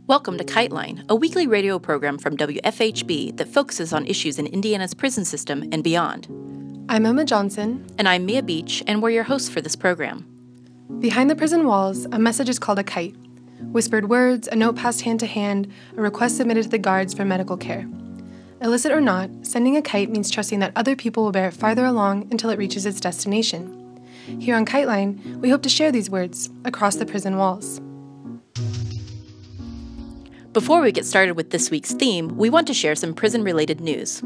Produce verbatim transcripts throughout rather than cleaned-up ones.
Welcome to KiteLine, a weekly radio program from W F H B that focuses on issues in Indiana's prison system and beyond. I'm Emma Johnson. And I'm Mia Beach, and we're your hosts for this program. Behind the prison walls, a message is called a kite. Whispered words, a note passed hand to hand, a request submitted to the guards for medical care. Illicit or not, sending a kite means trusting that other people will bear it farther along until it reaches its destination. Here on KiteLine, we hope to share these words across the prison walls. Before we get started with this week's theme, we want to share some prison-related news.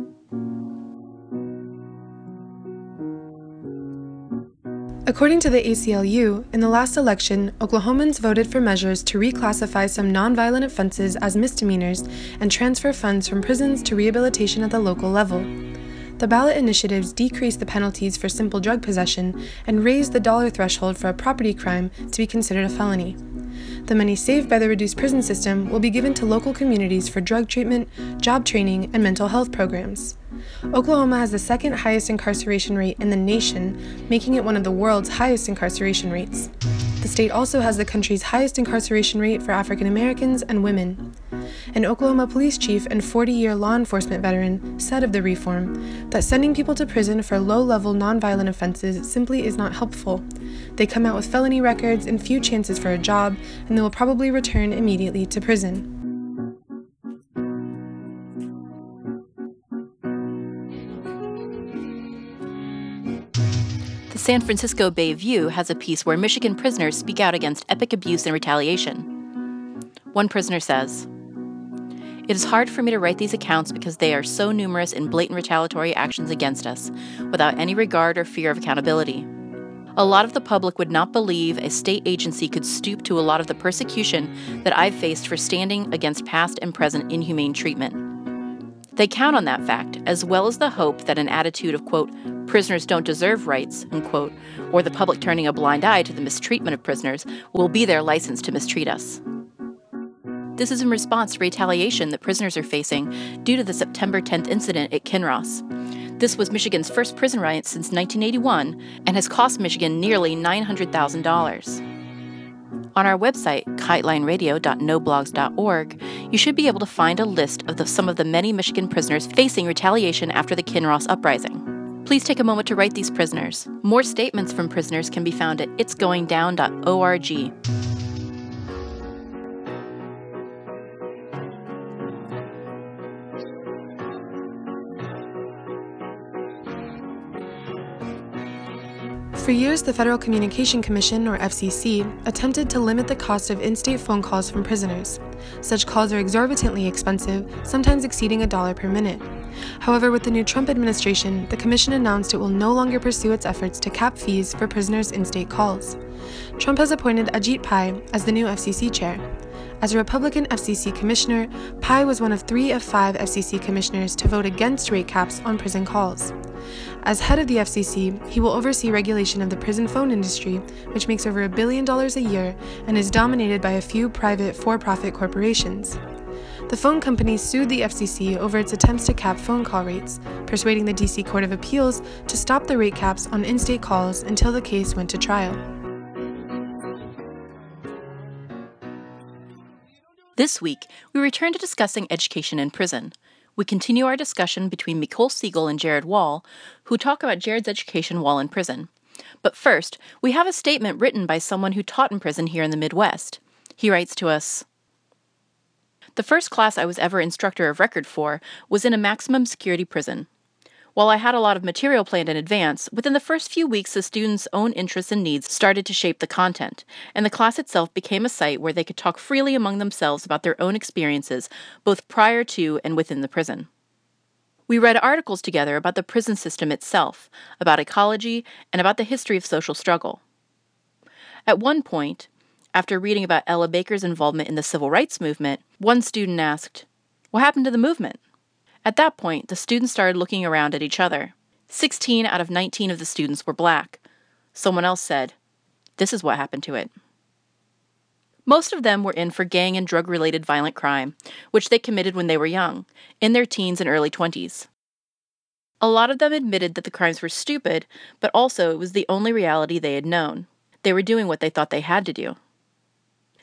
According to the A C L U, in the last election, Oklahomans voted for measures to reclassify some nonviolent offenses as misdemeanors and transfer funds from prisons to rehabilitation at the local level. The ballot initiatives decreased the penalties for simple drug possession and raised the dollar threshold for a property crime to be considered a felony. The money saved by the reduced prison system will be given to local communities for drug treatment, job training, and mental health programs. Oklahoma has the second highest incarceration rate in the nation, making it one of the world's highest incarceration rates. The state also has the country's highest incarceration rate for African Americans and women. An Oklahoma police chief and forty-year law enforcement veteran said of the reform that sending people to prison for low-level nonviolent offenses simply is not helpful. They come out with felony records and few chances for a job, and they will probably return immediately to prison. The San Francisco Bay View has a piece where Michigan prisoners speak out against epic abuse and retaliation. One prisoner says, "It is hard for me to write these accounts because they are so numerous in blatant retaliatory actions against us, without any regard or fear of accountability. A lot of the public would not believe a state agency could stoop to a lot of the persecution that I've faced for standing against past and present inhumane treatment. They count on that fact, as well as the hope that an attitude of, quote, prisoners don't deserve rights, unquote, or the public turning a blind eye to the mistreatment of prisoners will be their license to mistreat us. This is in response to retaliation that prisoners are facing due to the September tenth incident at Kinross. This was Michigan's first prison riot since nineteen eighty-one and has cost Michigan nearly nine hundred thousand dollars. On our website, kiteline radio dot no blogs dot org, you should be able to find a list of the, some of the many Michigan prisoners facing retaliation after the Kinross uprising. Please take a moment to write these prisoners. More statements from prisoners can be found at its going down dot org. For years, the Federal Communication Commission, or F C C, attempted to limit the cost of in-state phone calls from prisoners. Such calls are exorbitantly expensive, sometimes exceeding a dollar per minute. However, with the new Trump administration, the Commission announced it will no longer pursue its efforts to cap fees for prisoners' in-state calls. Trump has appointed Ajit Pai as the new F C C chair. As a Republican F C C commissioner, Pai was one of three of five F C C commissioners to vote against rate caps on prison calls. As head of the F C C, he will oversee regulation of the prison phone industry, which makes over a billion dollars a year and is dominated by a few private for-profit corporations. The phone company sued the F C C over its attempts to cap phone call rates, persuading the D C Court of Appeals to stop the rate caps on in-state calls until the case went to trial. This week, we return to discussing education in prison. We continue our discussion between Nicole Siegel and Jared Wall, who talk about Jared's education while in prison. But first, we have a statement written by someone who taught in prison here in the Midwest. He writes to us, "The first class I was ever instructor of record for was in a maximum security prison. While I had a lot of material planned in advance, within the first few weeks the students' own interests and needs started to shape the content, and the class itself became a site where they could talk freely among themselves about their own experiences, both prior to and within the prison. We read articles together about the prison system itself, about ecology, and about the history of social struggle. At one point, after reading about Ella Baker's involvement in the civil rights movement, one student asked, 'What happened to the movement?' At that point, the students started looking around at each other. Sixteen out of nineteen of the students were black. Someone else said, 'This is what happened to it.' Most of them were in for gang and drug-related violent crime, which they committed when they were young, in their teens and early twenties. A lot of them admitted that the crimes were stupid, but also it was the only reality they had known. They were doing what they thought they had to do.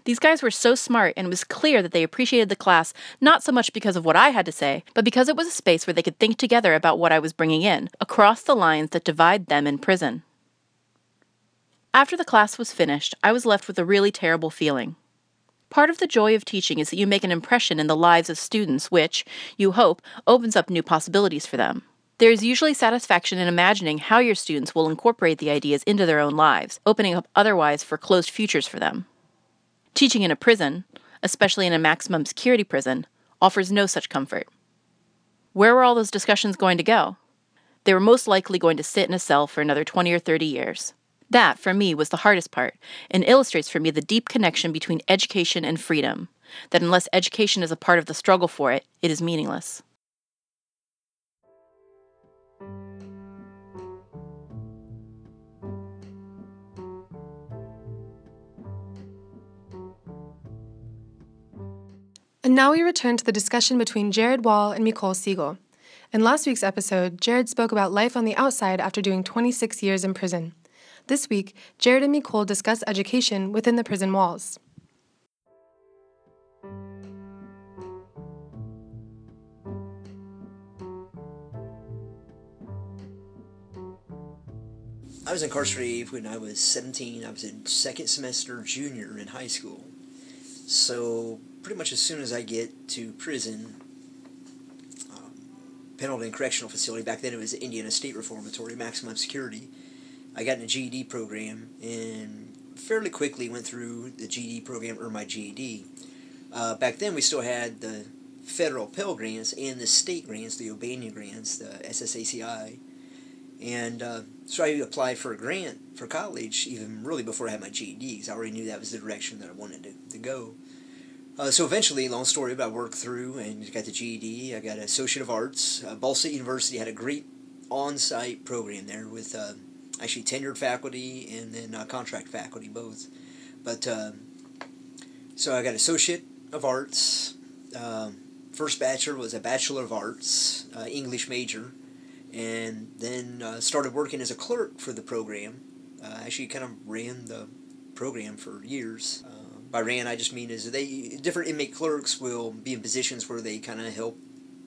These guys were so smart, and it was clear that they appreciated the class not so much because of what I had to say, but because it was a space where they could think together about what I was bringing in, across the lines that divide them in prison. After the class was finished, I was left with a really terrible feeling. Part of the joy of teaching is that you make an impression in the lives of students which, you hope, opens up new possibilities for them. There is usually satisfaction in imagining how your students will incorporate the ideas into their own lives, opening up otherwise foreclosed futures for them. Teaching in a prison, especially in a maximum security prison, offers no such comfort. Where were all those discussions going to go? They were most likely going to sit in a cell for another twenty or thirty years. That, for me, was the hardest part, and illustrates for me the deep connection between education and freedom, that unless education is a part of the struggle for it, it is meaningless. And now we return to the discussion between Jared Wall and Micol Siegel. In last week's episode, Jared spoke about life on the outside after doing twenty-six years in prison. This week, Jared and Micol discuss education within the prison walls. I was incarcerated when I was seventeen. I was in second semester junior in high school. So pretty much as soon as I get to prison, um, Pendleton Correctional Facility, back then it was the Indiana State Reformatory, maximum security, I got in a G E D program and fairly quickly went through the G E D program, earned my G E D. Uh, back then we still had the federal Pell Grants and the state grants, the Urbana grants, the S S A C I. And uh, so I applied for a grant for college even really before I had my G E D, because I already knew that was the direction that I wanted to, to go. Uh, so eventually, long story, but I worked through and got the G E D. I got an Associate of Arts. Uh, Ball State University had a great on-site program there with uh, actually tenured faculty and then uh, contract faculty both. But uh, so I got Associate of Arts. Um, first bachelor was a Bachelor of Arts, uh, English major. And then uh, started working as a clerk for the program. Uh, actually kind of ran the program for years. Uh, by ran, I just mean is they different inmate clerks will be in positions where they kind of help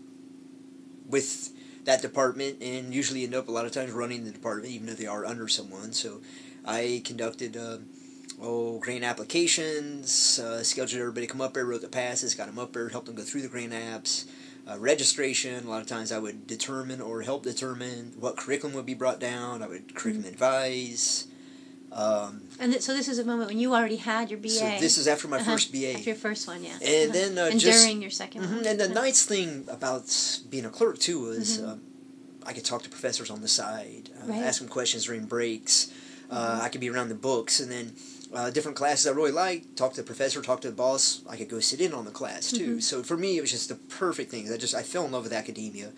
with that department and usually end up a lot of times running the department even though they are under someone. So I conducted uh, oh grant applications, uh, scheduled everybody to come up there, wrote the passes, got them up there, helped them go through the grant apps. Uh, registration, a lot of times I would determine or help determine what curriculum would be brought down. I would curriculum advise. Um, and th- so this is a moment when you already had your B A. So this is after my uh-huh. first B A. After your first one, yeah. And uh-huh. then uh, and just, during your second mm-hmm, one. And the uh-huh. nice thing about being a clerk too was mm-hmm. um, I could talk to professors on the side, uh, right. ask them questions during breaks. Uh, mm-hmm. I could be around the books, and then uh, different classes I really liked. Talk to the professor, talk to the boss. I could go sit in on the class too. Mm-hmm. So for me, it was just the perfect thing. I just I fell in love with academia.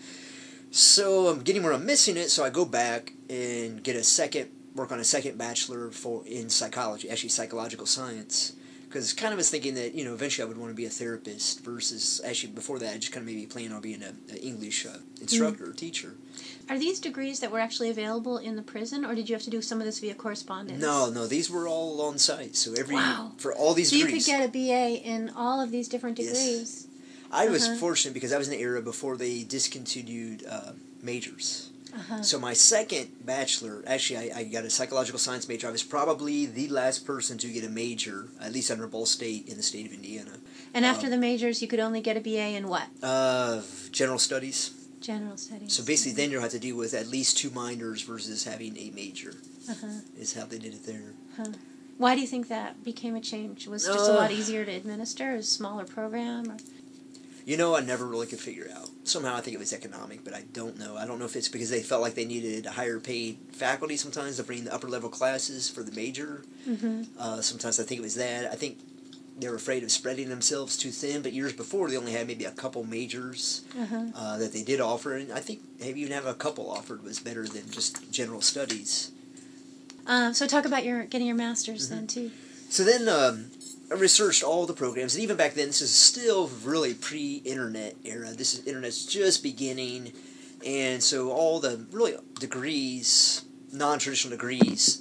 So I'm getting where I'm missing it. So I go back and get a second, work on a second bachelor for in psychology, actually psychological science. Because kind of was thinking that, you know, eventually I would want to be a therapist versus, actually before that, I just kind of maybe planning on being an English uh, instructor mm. or teacher. Are these degrees that were actually available in the prison, or did you have to do some of this via correspondence? No, no, these were all on site. So every, wow. for all these so degrees. So you could get a B A in all of these different Yes. degrees. I was uh-huh. fortunate because I was in the era before they discontinued uh, majors. Uh-huh. So my second bachelor, actually I, I got a psychological science major. I was probably the last person to get a major, at least under Ball State in the state of Indiana. And after um, the majors, you could only get a B A in what? Uh, general studies. General studies. So basically then you'll have to deal with at least two minors versus having a major, uh-huh. is how they did it there. Huh. Why do you think that became a change? Was it just uh, a lot easier to administer, a smaller program? Or? You know, I never really could figure it out. Somehow I think it was economic, but I don't know. I don't know if it's because they felt like they needed a higher paid faculty sometimes to bring the upper level classes for the major. Mm-hmm. Uh, sometimes I think it was that. I think they were afraid of spreading themselves too thin, but years before they only had maybe a couple majors uh-huh. uh, that they did offer. And I think maybe even having a couple offered was better than just general studies. Uh, so talk about your getting your master's mm-hmm. then, too. So then... Um, I researched all the programs, and even back then, this is still really pre-internet era. This is internet's just beginning, and so all the really degrees, non-traditional degrees,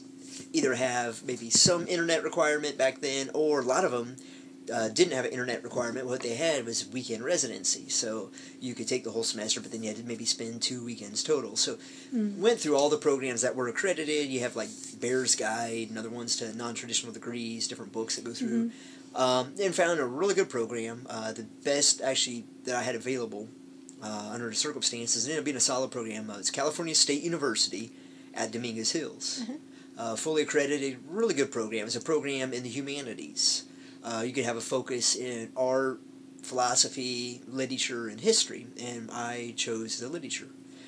either have maybe some internet requirement back then, or a lot of them uh, didn't have an internet requirement. What they had was weekend residency, so you could take the whole semester, but then you had to maybe spend two weekends total. So mm. went through all the programs that were accredited. You have like Bear's Guide and other ones to non-traditional degrees, different books that go through, mm-hmm. um, and found a really good program. Uh, the best actually that I had available uh, under the circumstances. It ended up being a solid program. Uh, it's California State University at Dominguez Hills. Mm-hmm. Uh, fully accredited, really good program. It's a program in the humanities. Uh, you could have a focus in art, philosophy, literature, and history, and I chose the literature.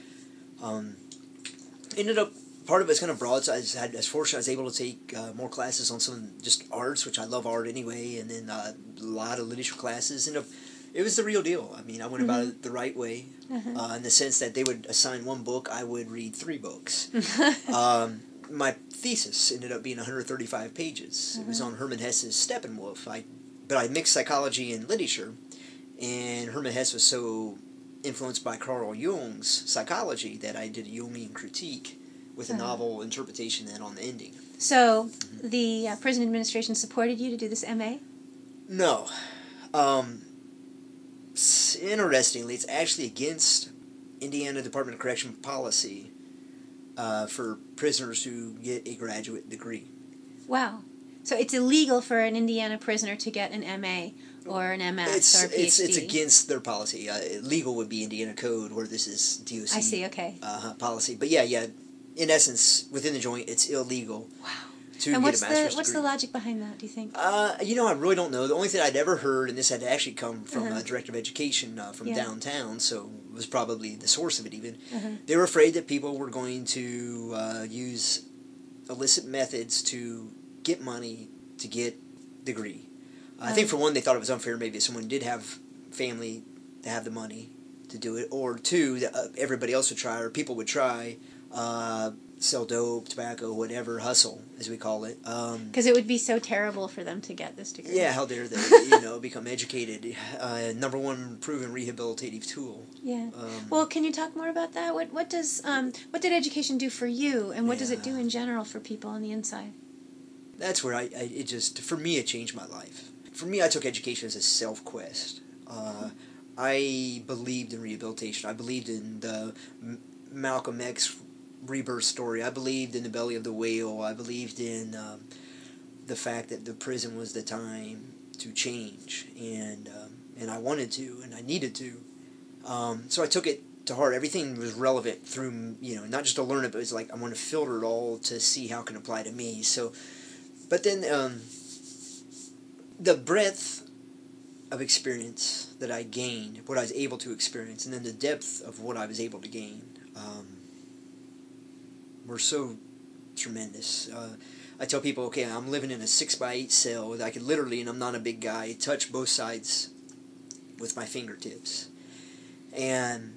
Um, ended up, part of it's kind of broad, so I was, had, I was fortunate I was able to take uh, more classes on some just arts, which I love art anyway, and then uh, a lot of literature classes. And it was the real deal. I mean, I went mm-hmm. about it the right way, mm-hmm. uh, in the sense that they would assign one book, I would read three books. um, my thesis ended up being one hundred thirty-five pages. Mm-hmm. It was on Hermann Hesse's Steppenwolf. I, but I mixed psychology and literature, and Hermann Hesse was so influenced by Carl Jung's psychology that I did a Jungian critique with a uh-huh. novel interpretation then on the ending. So mm-hmm. the uh, prison administration supported you to do this M A? No. Um, interestingly, it's actually against Indiana Department of Correction policy uh, for prisoners who get a graduate degree. Wow. So it's illegal for an Indiana prisoner to get an M A or an M S it's, or a P H D? It's, it's against their policy. Uh, legal would be Indiana Code, where this is D O C I see, okay. uh, policy. But yeah, yeah, in essence, within the joint, it's illegal. Wow. To and get what's a master's the what's degree. the logic behind that, do you think? Uh, you know, I really don't know. The only thing I'd ever heard, and this had actually come from uh-huh. a director of education uh, from yeah. downtown, so it was probably the source of it even. Uh-huh. They were afraid that people were going to uh, use illicit methods to get money to get degree. Uh, I think for one, they thought it was unfair maybe if someone did have family to have the money to do it, or two, that uh, everybody else would try, or people would try, uh, sell dope, tobacco, whatever, hustle, as we call it. Because um, it would be so terrible for them to get this degree. Yeah, how dare they, you know, become educated. Uh, number one proven rehabilitative tool. Yeah. Um, well, can you talk more about that? What what does um what did education do for you, and what yeah. does it do in general for people on the inside? That's where I, I it just, for me, it changed my life. For me, I took education as a self-quest. Uh, I believed in rehabilitation. I believed in the M- Malcolm X rebirth story. I believed in the belly of the whale. I believed in um, the fact that the prison was the time to change, and um, and I wanted to, and I needed to. Um, so I took it to heart. Everything was relevant through, you know, not just to learn it, but it was like I want to filter it all to see how it can apply to me. So, but then um, the breadth of experience that I gained, what I was able to experience, and then the depth of what I was able to gain. Um, were so tremendous. Uh, I tell people, okay, I'm living in a six by eight cell that I could literally, and I'm not a big guy, touch both sides with my fingertips. And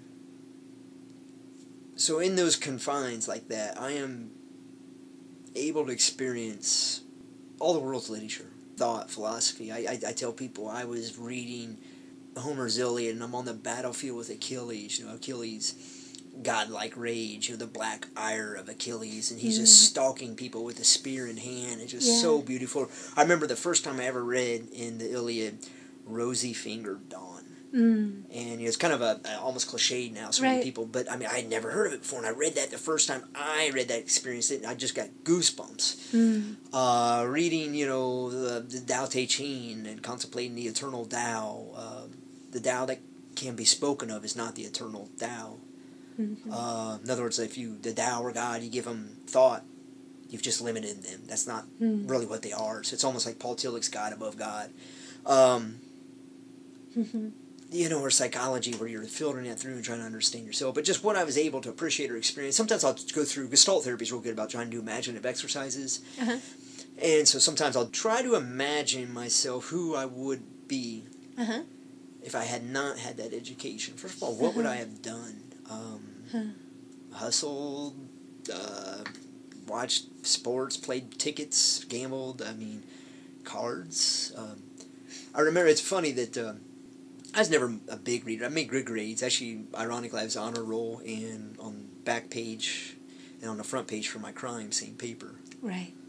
so in those confines like that, I am able to experience all the world's literature, thought, philosophy. I, I, I tell people I was reading Homer's Iliad, and I'm on the battlefield with Achilles, you know, Achilles' godlike rage, you know, the black ire of Achilles, and he's mm. just stalking people with a spear in hand. It's just yeah. so beautiful. I remember the first time I ever read in the Iliad, Rosy Fingered Dawn. Mm. And you know, it's kind of a, a almost cliched now, so right. many people, but I mean, I had never heard of it before, and I read that the first time I read that experience, and I just got goosebumps. Mm. Uh, reading, you know, the, the Tao Te Ching and contemplating the eternal Tao. Uh, the Tao that can be spoken of is not the eternal Tao. Mm-hmm. Uh, in other words, if you, the Tao or God, you give them thought, you've just limited them. That's not mm. really what they are. So it's almost like Paul Tillich's God above God. Um, mm-hmm. You know, or psychology, where you're filtering that through and trying to understand yourself. But just what I was able to appreciate or experience. Sometimes I'll go through, Gestalt therapy is real good about trying to do imaginative exercises. Uh-huh. And so sometimes I'll try to imagine myself who I would be uh-huh. if I had not had that education. First of all, what uh-huh. would I have done? Um, huh. Hustled, uh, watched sports, played tickets, gambled, I mean, cards. Um, I remember, it's funny that uh, I was never a big reader. I made good grades. Actually, ironically, I was honor roll, and on back page and on the front page for my crime, same paper. Right.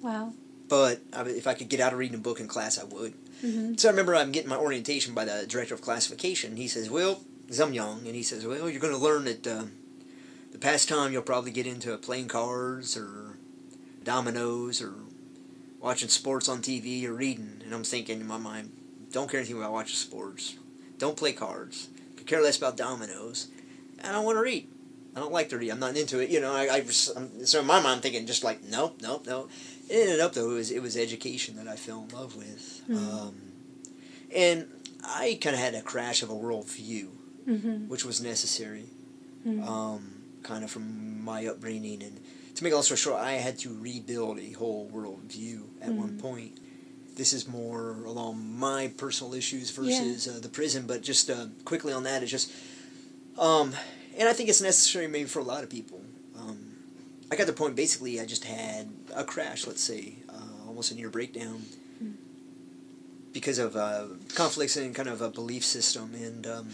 Wow. But I, if I could get out of reading a book in class, I would. Mm-hmm. So I remember I'm getting my orientation by the director of classification. He says, well, because I'm young, and he says, well, you're going to learn that uh, the pastime you'll probably get into playing cards or dominoes or watching sports on T V or reading. And I'm thinking in my mind, don't care anything about watching sports. Don't play cards. Could care less about dominoes. I don't want to read. I don't like to read. I'm not into it. You know, I, I I'm, so in my mind I'm thinking just like, nope, nope, nope. It ended up, though, it was, it was education that I fell in love with. Mm. Um, and I kind of had a crash of a worldview, mm-hmm. which was necessary, mm-hmm. um, kind of from my upbringing. And to make a long story short, I had to rebuild a whole worldview at mm-hmm. one point. This is more along my personal issues versus yeah. uh, the prison, but just uh, quickly on that, it's just, um, and I think it's necessary maybe for a lot of people. Um, I got to the point, basically, I just had a crash, let's say, uh, almost a near breakdown, mm. because of uh, conflicts in kind of a belief system. And um,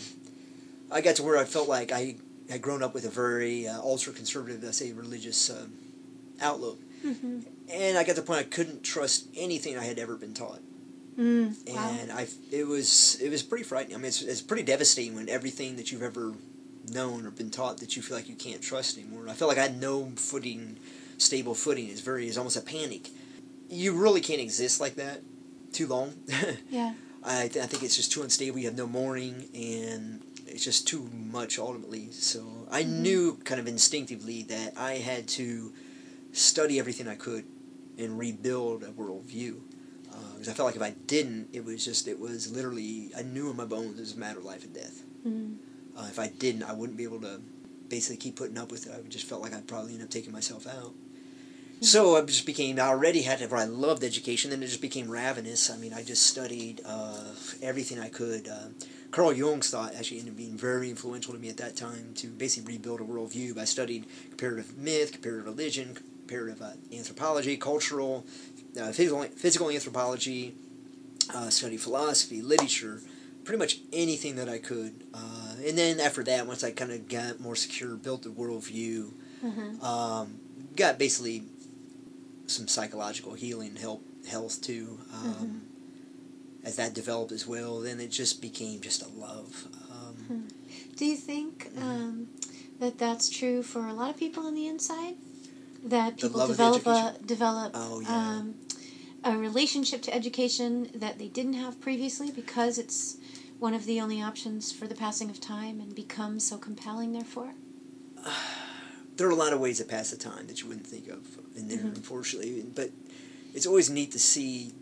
I got to where I felt like I had grown up with a very uh, ultra-conservative, I say, religious uh, outlook. Mm-hmm. And I got to the point I couldn't trust anything I had ever been taught. Mm, wow. And I, it was it was pretty frightening. I mean, it's, it's pretty devastating when everything that you've ever known or been taught that you feel like you can't trust anymore. I felt like I had no footing, stable footing. It's very, it's almost a panic. You really can't exist like that too long. Yeah. I, th- I think it's just too unstable. You have no morning, and it's just too much ultimately. So I mm-hmm. knew kind of instinctively that I had to study everything I could and rebuild a worldview. Because uh, I felt like if I didn't, it was just, it was literally, I knew in my bones it was a matter of life and death. Mm-hmm. Uh, if I didn't, I wouldn't be able to basically keep putting up with it. I just felt like I'd probably end up taking myself out. Mm-hmm. So I just became, I already had, I loved education, then it just became ravenous. I mean, I just studied uh, everything I could. Uh, Carl Jung's thought actually ended up being very influential to me at that time to basically rebuild a worldview. I studied comparative myth, comparative religion, comparative uh, anthropology, cultural, uh, physical, physical anthropology, uh, studied philosophy, literature, pretty much anything that I could. Uh, and then after that, once I kind of got more secure, built the worldview, mm-hmm. um, got basically some psychological healing, help, health too. Um, mm-hmm. As that developed as well, then it just became just a love. Um, Do you think um, that that's true for a lot of people on the inside? That people develop a develop oh, yeah. um, a relationship to education that they didn't have previously because it's one of the only options for the passing of time and becomes so compelling, therefore? Uh, there are a lot of ways to pass the time that you wouldn't think of in there, mm-hmm. unfortunately. But it's always neat to see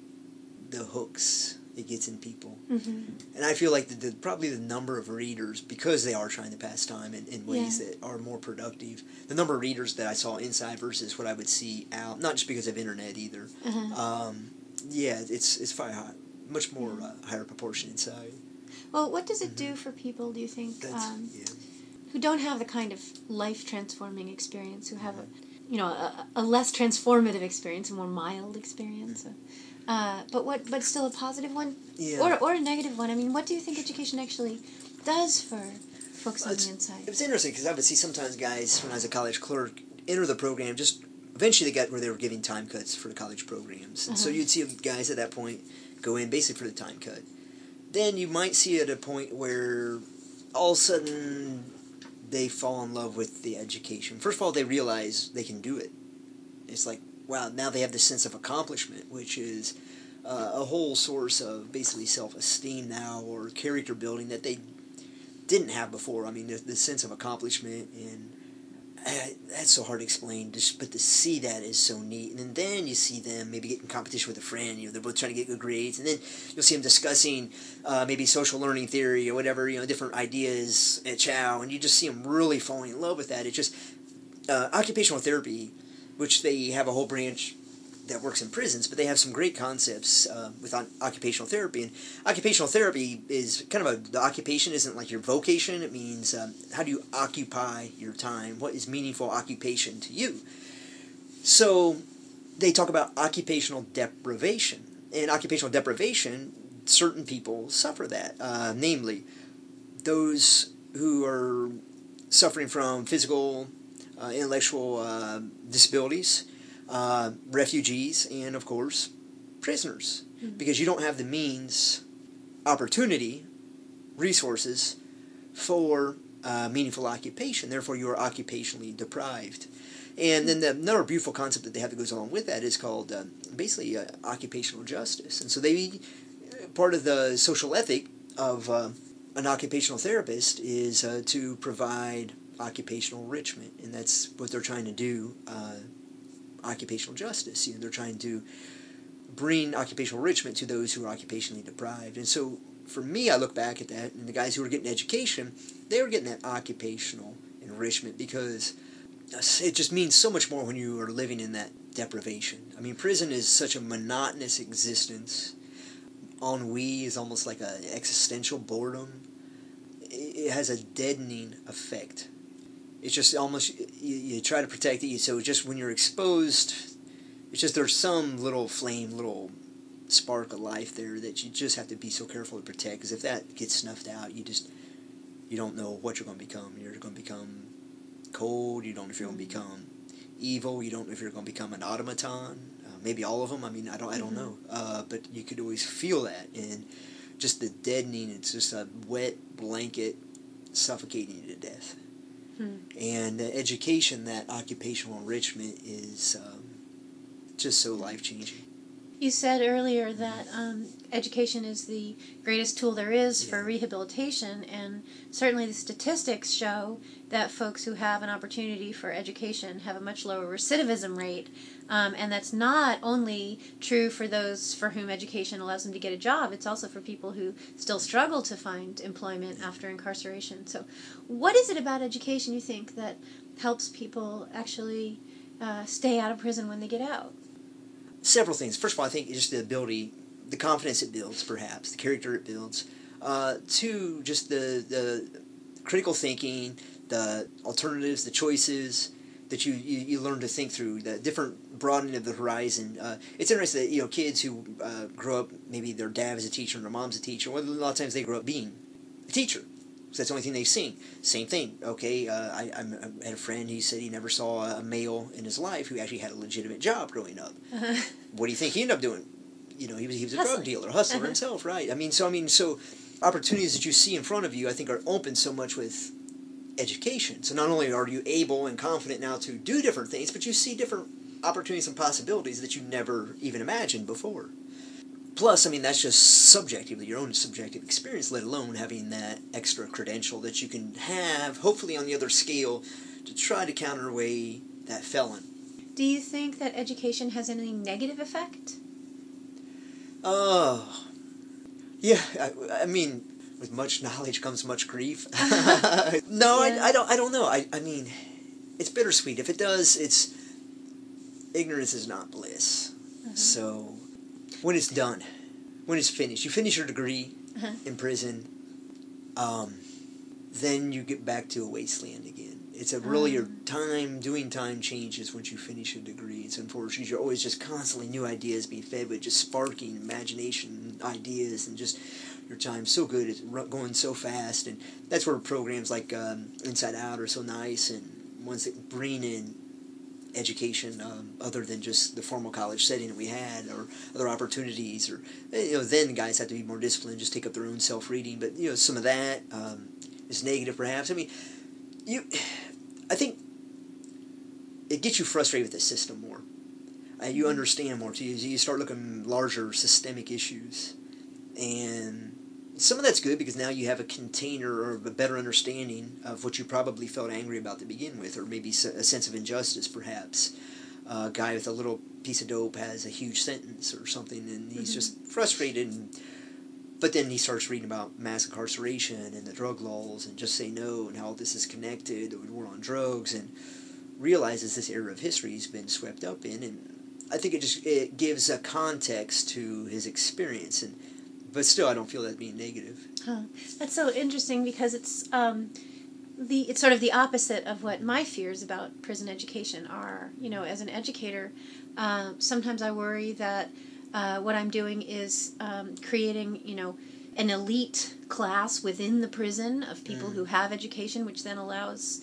the hooks it gets in people. Mm-hmm. And I feel like the, the probably the number of readers, because they are trying to pass time in, in ways yeah. that are more productive, the number of readers that I saw inside versus what I would see out, not just because of internet either. Uh-huh. Um, yeah, it's it's far high, much more uh, higher proportion inside. Well, what does it mm-hmm. do for people, do you think, um, yeah. who don't have the kind of life-transforming experience, who have a, you know, a, a less transformative experience, a more mild experience? Mm-hmm. Uh, but what? But still a positive one, yeah. or or a negative one. I mean, what do you think education actually does for folks well, on the inside? It's interesting because I would see sometimes guys when I was a college clerk enter the program. Just eventually they got where they were giving time cuts for the college programs, and uh-huh. so you'd see guys at that point go in basically for the time cut. Then you might see at a point where all of a sudden they fall in love with the education. First of all, they realize they can do it. It's like, wow, now they have this sense of accomplishment, which is uh, a whole source of basically self-esteem now or character building that they didn't have before. I mean, the, the sense of accomplishment, and uh, that's so hard to explain, just, but to see that is so neat. And then you see them maybe get in competition with a friend, you know, they're both trying to get good grades, and then you'll see them discussing uh, maybe social learning theory or whatever, you know, different ideas at Chow, and you just see them really falling in love with that. It just, uh, occupational therapy, which they have a whole branch that works in prisons, but they have some great concepts uh, with on, occupational therapy. And occupational therapy is kind of a, the occupation isn't like your vocation. It means um, how do you occupy your time? What is meaningful occupation to you? So they talk about occupational deprivation. And occupational deprivation, certain people suffer that, uh, namely those who are suffering from physical Uh, intellectual uh, disabilities, uh, refugees, and, of course, prisoners. Mm-hmm. Because you don't have the means, opportunity, resources for uh, meaningful occupation. Therefore, you are occupationally deprived. And then the, another beautiful concept that they have that goes along with that is called uh, basically uh, occupational justice. And so they, part of the social ethic of uh, an occupational therapist is uh, to provide occupational enrichment, and that's what they're trying to do. Uh, occupational justice. You know, they're trying to bring occupational enrichment to those who are occupationally deprived. And so, for me, I look back at that, and the guys who were getting education, they were getting that occupational enrichment because it just means so much more when you are living in that deprivation. I mean, prison is such a monotonous existence. Ennui is almost like an existential boredom. It has a deadening effect. It's just almost, you, you try to protect it, so just when you're exposed, it's just there's some little flame, little spark of life there that you just have to be so careful to protect, because if that gets snuffed out, you just, you don't know what you're going to become. You're going to become cold, you don't know if you're going to become evil, you don't know if you're going to become an automaton, uh, maybe all of them, I mean, I don't I don't know, uh, but you could always feel that, and just the deadening, it's just a wet blanket suffocating you to death. Hmm. And uh, education, that occupational enrichment is um, just so life-changing. You said earlier that um, education is the greatest tool there is yeah. for rehabilitation, and certainly the statistics show that folks who have an opportunity for education have a much lower recidivism rate, um, and that's not only true for those for whom education allows them to get a job, it's also for people who still struggle to find employment after incarceration. So what is it about education, you think, that helps people actually uh, stay out of prison when they get out? Several things. First of all, I think just the ability, the confidence it builds, perhaps, the character it builds. Uh, two, just the, the critical thinking, the alternatives, the choices that you, you, you learn to think through, the different broadening of the horizon. Uh, it's interesting that, you know, kids who uh, grow up, maybe their dad is a teacher and their mom's a teacher, well, a lot of times they grow up being a teacher. So that's the only thing they've seen. Same thing, okay, uh, I, I had a friend, he said he never saw a male in his life who actually had a legitimate job growing up. Uh-huh. What do you think he ended up doing? You know, he was he was a hustler. drug dealer, hustler uh-huh. himself, right? I mean, so I mean, so opportunities that you see in front of you, I think, are open so much with education. So not only are you able and confident now to do different things, but you see different opportunities and possibilities that you never even imagined before. Plus, I mean, that's just subjectively, your own subjective experience, let alone having that extra credential that you can have, hopefully on the other scale, to try to counterweigh that felon. Do you think that education has any negative effect? Oh, uh, yeah, I, I mean, with much knowledge comes much grief. no, yeah. I, I don't I don't know. I, I mean, it's bittersweet. If it does, it's, ignorance is not bliss. Uh-huh. So, when it's done, when it's finished, you finish your degree uh-huh. in prison, um, then you get back to a wasteland again. It's a really, your time, doing time changes once you finish a degree. It's unfortunate. You're always just constantly new ideas being fed with, just sparking imagination, ideas, and just your time's so good. It's going so fast. And that's where programs like um, Inside Out are so nice, and ones that bring in education um, other than just the formal college setting that we had, or other opportunities, or, you know, then guys have to be more disciplined, just take up their own self-reading. But, you know, some of that um, is negative, perhaps. I mean, you... I think it gets you frustrated with the system more. Uh, you understand more, too. You start looking at larger systemic issues. And some of that's good because now you have a container or a better understanding of what you probably felt angry about to begin with, or maybe a sense of injustice, perhaps. Uh, a guy with a little piece of dope has a huge sentence or something, and he's mm-hmm. just frustrated. And, but then he starts reading about mass incarceration and the drug laws and Just Say No and how all this is connected, the war on drugs, and realizes this era of history he's been swept up in. And I think it just it gives a context to his experience. And but still, I don't feel that being negative. Huh. That's so interesting because it's um, the it's sort of the opposite of what my fears about prison education are. You know, as an educator, uh, sometimes I worry that Uh, what I'm doing is um, creating, you know, an elite class within the prison of people mm. who have education, which then allows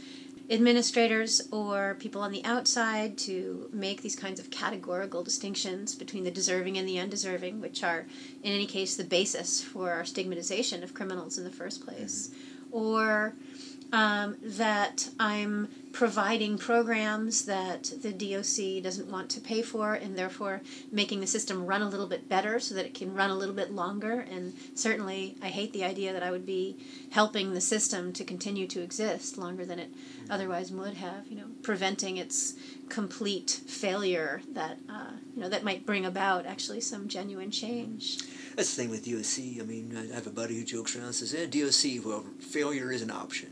administrators or people on the outside to make these kinds of categorical distinctions between the deserving and the undeserving, which are, in any case, the basis for our stigmatization of criminals in the first place. Mm-hmm. Or um, that I'm providing programs that the D O C doesn't want to pay for, and therefore making the system run a little bit better so that it can run a little bit longer. And certainly I hate the idea that I would be helping the system to continue to exist longer than it otherwise would have, you know, preventing its complete failure that, uh, you know, that might bring about actually some genuine change. That's the thing with D O C. I mean, I have a buddy who jokes around and says, yeah, D O C, well, failure is an option.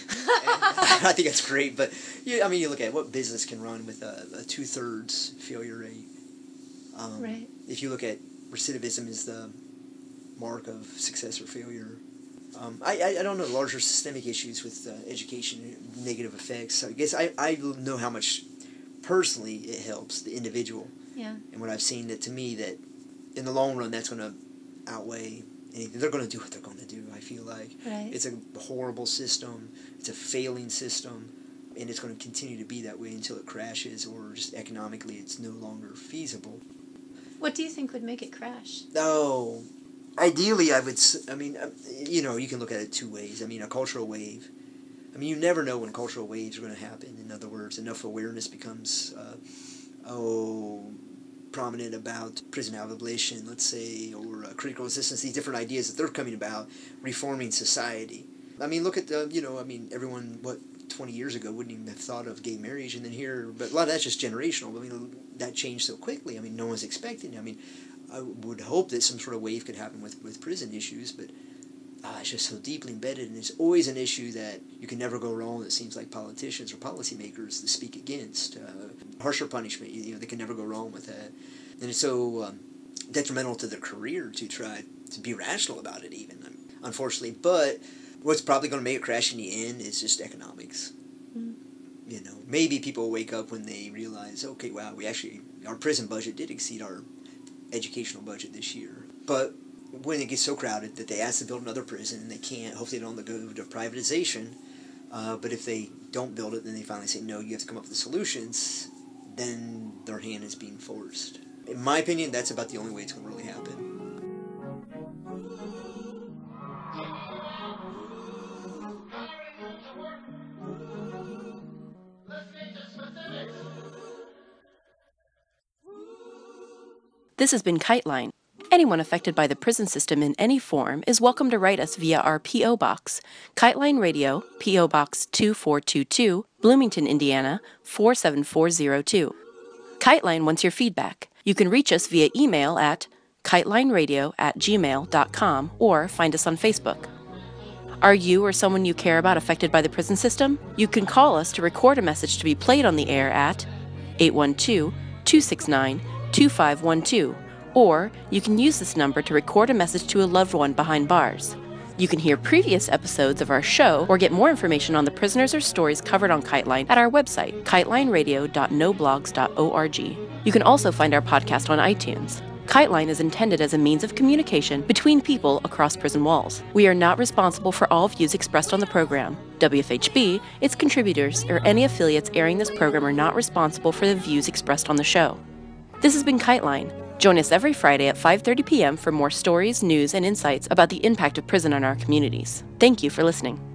I think that's great, but yeah, I mean, you look at what business can run with a, a two-thirds failure rate. Um, right. If you look at recidivism is the mark of success or failure. Um, I, I don't know larger systemic issues with uh, education, negative effects. I guess I, I know how much personally it helps the individual. Yeah. And what I've seen that to me that in the long run that's going to outweigh anything. They're going to do what they're going to do, I feel like. Right. It's a horrible system. It's a failing system. And it's going to continue to be that way until it crashes or just economically it's no longer feasible. What do you think would make it crash? Oh, ideally I would, I mean, you know, you can look at it two ways. I mean, a cultural wave. I mean, you never know when cultural waves are going to happen. In other words, enough awareness becomes, uh, oh... prominent about prison abolition, let's say, or uh, critical resistance, these different ideas that they're coming about, reforming society. I mean, look at the, you know, I mean, everyone, what, twenty years ago wouldn't even have thought of gay marriage, and then here, but a lot of that's just generational. I mean, that changed so quickly. I mean, no one's expecting it. I mean, I would hope that some sort of wave could happen with, with prison issues, but uh, it's just so deeply embedded, and it's always an issue that you can never go wrong. It seems like politicians or policymakers to speak against. Uh, harsher punishment, you know, they can never go wrong with that. And it's so um, detrimental to their career to try to be rational about it even, unfortunately. But what's probably going to make it crash in the end is just economics. Mm. You know, maybe people wake up when they realize, okay, wow, we actually, our prison budget did exceed our educational budget this year. But when it gets so crowded that they ask to build another prison and they can't, hopefully they don't go to privatization, uh, but if they don't build it, then they finally say, no, you have to come up with the solutions, then their hand is being forced. In my opinion, that's about the only way it's going to really happen. This has been KiteLine. Anyone affected by the prison system in any form is welcome to write us via our P O Box, KiteLine Radio, P O Box two four two two, Bloomington, Indiana, four seven four zero two. KiteLine wants your feedback. You can reach us via email at kitelineradio at gmail dot com or find us on Facebook. Are you or someone you care about affected by the prison system? You can call us to record a message to be played on the air at eight one two, two six nine, two five one two, or you can use this number to record a message to a loved one behind bars. You can hear previous episodes of our show or get more information on the prisoners or stories covered on KiteLine at our website, kitelineradio dot no blogs dot org. You can also find our podcast on iTunes. KiteLine is intended as a means of communication between people across prison walls. We are not responsible for all views expressed on the program. W F H B, its contributors, or any affiliates airing this program are not responsible for the views expressed on the show. This has been KiteLine. Join us every Friday at five thirty p.m. for more stories, news, and insights about the impact of prison on our communities. Thank you for listening.